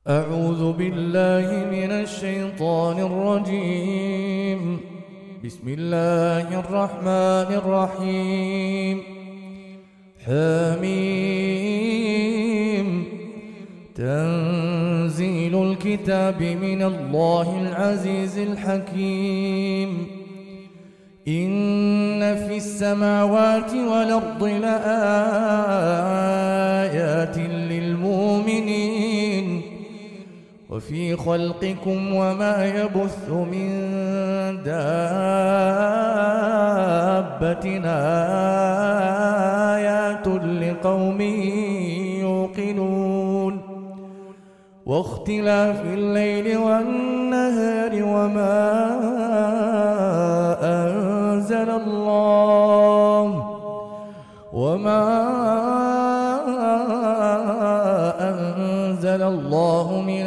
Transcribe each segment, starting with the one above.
أعوذ بالله من الشيطان الرجيم. بسم الله الرحمن الرحيم. حميم. تنزيل الكتاب من الله العزيز الحكيم. إن في السماوات والأرض لآيات للمؤمنين وفي خلقكم وما يبث من دابة آيات لقوم يوقنون واختلاف الليل والنهار وما أنزل الله من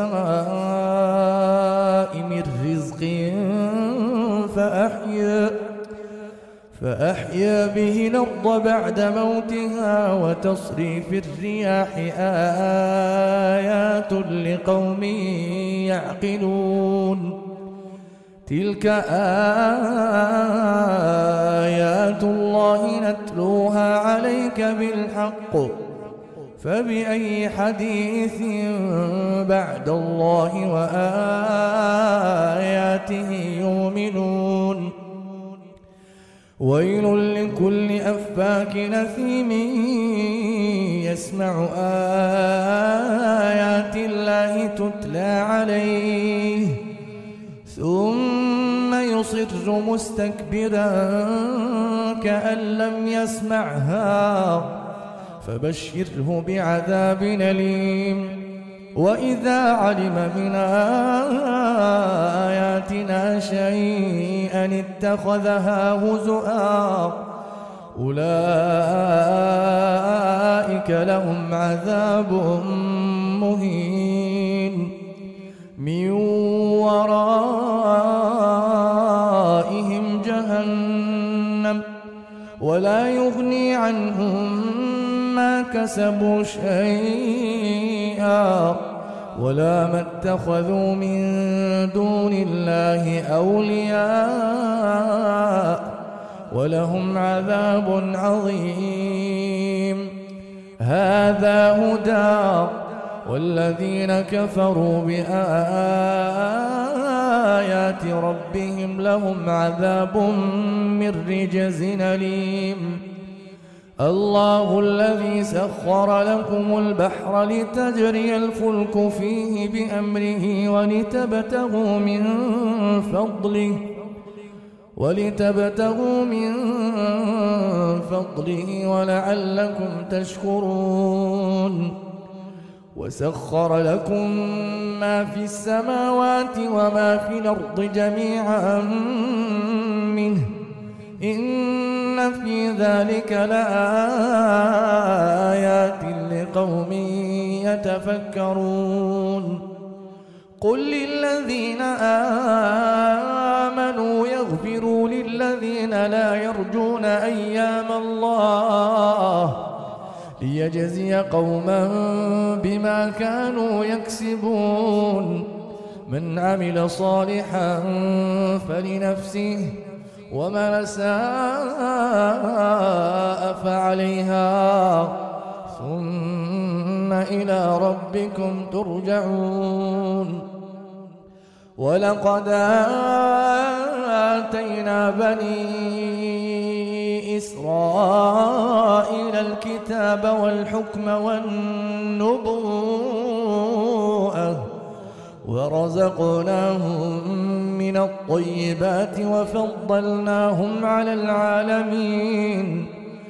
السماء من رزق فأحيا به الأرض بعد موتها وتصريف الرياح آيات لقوم يعقلون. تلك آيات الله نتلوها عليك بالحق فبأي حديث بعد الله وآياته يؤمنون. ويل لكل أفاك أثيم يسمع آيات الله تتلى عليه ثم يصر مستكبرا كأن لم يسمعها فبشره بعذاب أليم. وإذا علم من آياتنا شيئا اتخذها هزؤا أولئك لهم عذاب مهين من ورائهم جهنم ولا يغني عنهم ما كسبوا شيئا ولا ما اتخذوا من دون الله أولياء ولهم عذاب عظيم. هذا هدى والذين كفروا بآيات ربهم لهم عذاب من رجز أليم. الله الذي سخر لكم البحر لتجري الفلك فيه بأمره ولتبتغوا من فضله ولعلكم تشكرون. وسخر لكم ما في السماوات وما في الأرض جميعا منه إن في ذلك لآيات لقوم يتفكرون. قل للذين آمنوا يغفروا للذين لا يرجون أيام الله ليجزي قوما بما كانوا يكسبون. من عمل صالحا فلنفسه ومن ساء فعليها ثم إلى ربكم ترجعون. ولقد آتينا بني إسرائيل الكتاب والحكم والنبوءة ورزقناهم من الطيبات وفضلناهم على العالمين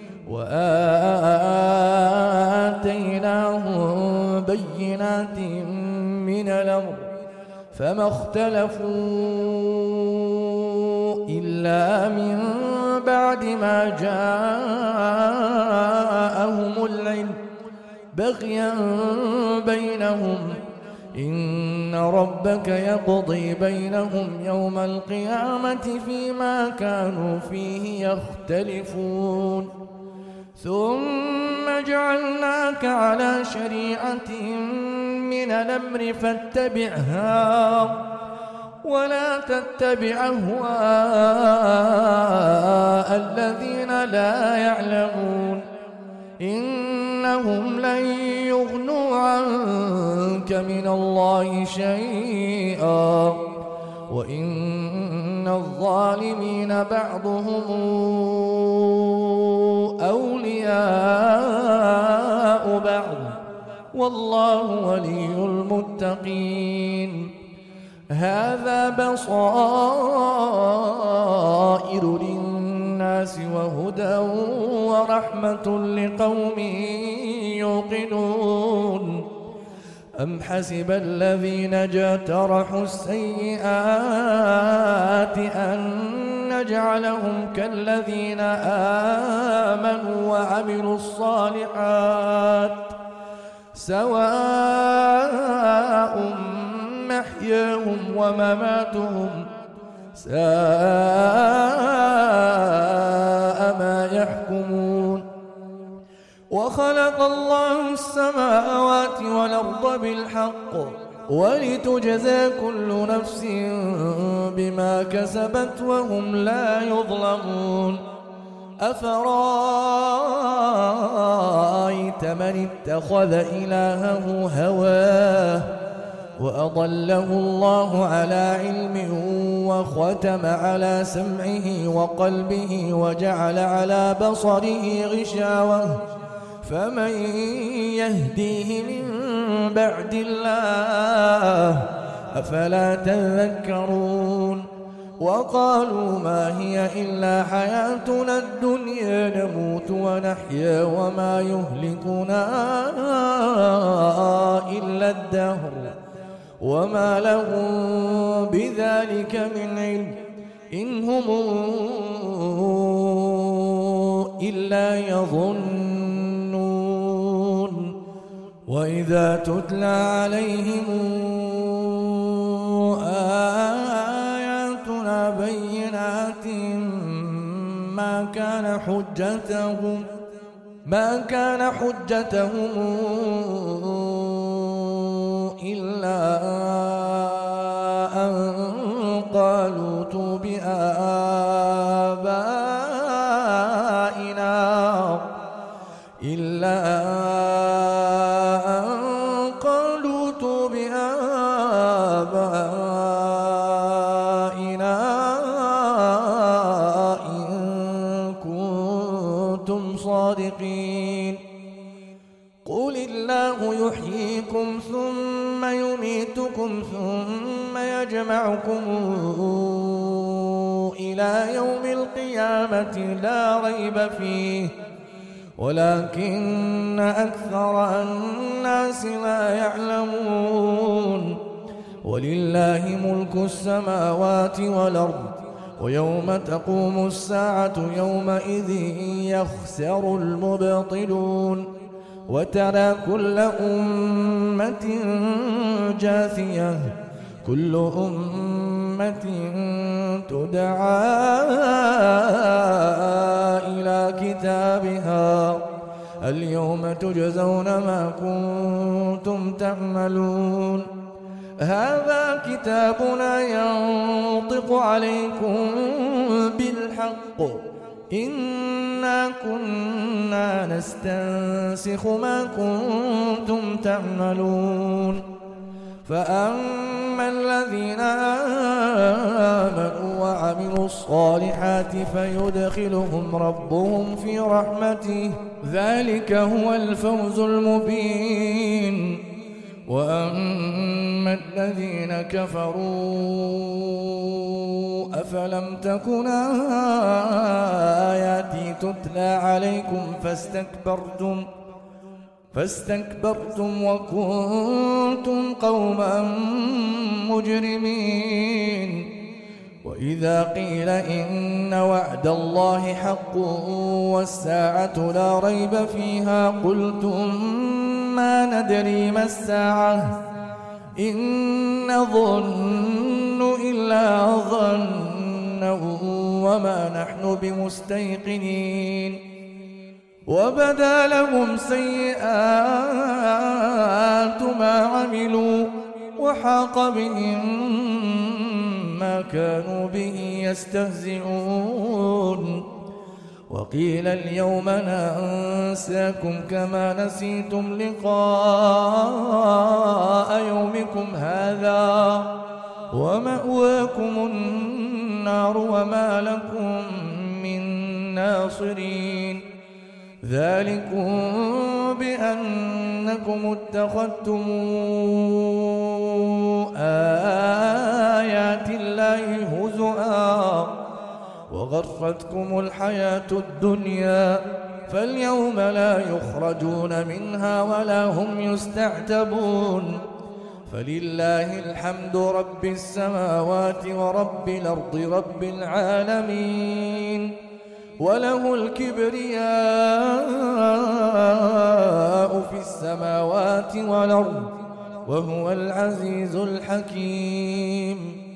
وآتيناهم بينات من الأمر فما اختلفوا إلا من بعد ما جاءهم العلم بغيا بينهم إن ربك يقضي بينهم يوم القيامة فيما كانوا فيه يختلفون ثم جعلناك على شريعة من الأمر فاتبعها ولا تتبع أهواء الذين لا يعلمون إنهم لن يغنوا عنك من الله شيئا وإن الظالمين بعضهم أولياء بعض والله ولي المتقين هذا بصائر للناس وهدى ورحمة لقوم يوقنون أم حسب الذين اجترحوا السيئات أن نجعلهم كالذين آمنوا وعملوا الصالحات سواء محياهم ومماتهم ساء ما يحكمون وخلق الله السماوات والأرض بالحق ولتجزى كل نفس بما كسبت وهم لا يظلمون أفرأيت من اتخذ إلهه هواه وأضله الله على علم وختم على سمعه وقلبه وجعل على بصره غشاوة فمن يهديه من بعد الله أفلا تذكرون وقالوا ما هي إلا حياتنا الدنيا نموت ونحيا وما يهلكنا إلا الدهر وما لهم بذلك من علم إن هم إلا يظنون وإذا تتلى عليهم آياتنا بينات ما كان حجتهم إلا أن قالوا ائتوا بآبائنا إن كنتم صادقين قل الله يحييكم ثم يميتكم ثم يجمعكم إلى يوم القيامة لا ريب فيه ولكن أكثر الناس لا يعلمون ولله ملك السماوات والأرض ويوم تقوم الساعة يومئذ يخسر المبطلون وترى كل أمة جاثية كل أمة تدعى إلى كتابها اليوم تجزون ما كنتم تعملون هذا كتابنا ينطق عليكم بالحق إنا كنا نستنسخ ما كنتم تعملون فأما الذين آمنوا وعملوا الصالحات فيدخلهم ربهم في رحمته ذلك هو الفوز المبين وأما الذين كفروا أفلم تكن آياتي تتلى عليكم فاستكبرتم وكنتم قوما مجرمين وإذا قيل إن وعد الله حق والساعة لا ريب فيها قلتم ما ندري ما الساعة إن نظن إلا ظنا وما نحن بمستيقنين وبدا لهم سيئات ما عملوا وحاق بهم ما كانوا به يستهزئون وقيل اليوم ننساكم كما نسيتم لقاء يومكم هذا ومأواكم النار وما لكم من ناصرين ذلكم بأنكم اتخذتم آيات الله هزؤا وغرتكم الحياة الدنيا فاليوم لا يخرجون منها ولا هم يستعتبون فلله الحمد رب السماوات ورب الأرض رب العالمين وله الكبرياء في السماوات والأرض وهو العزيز الحكيم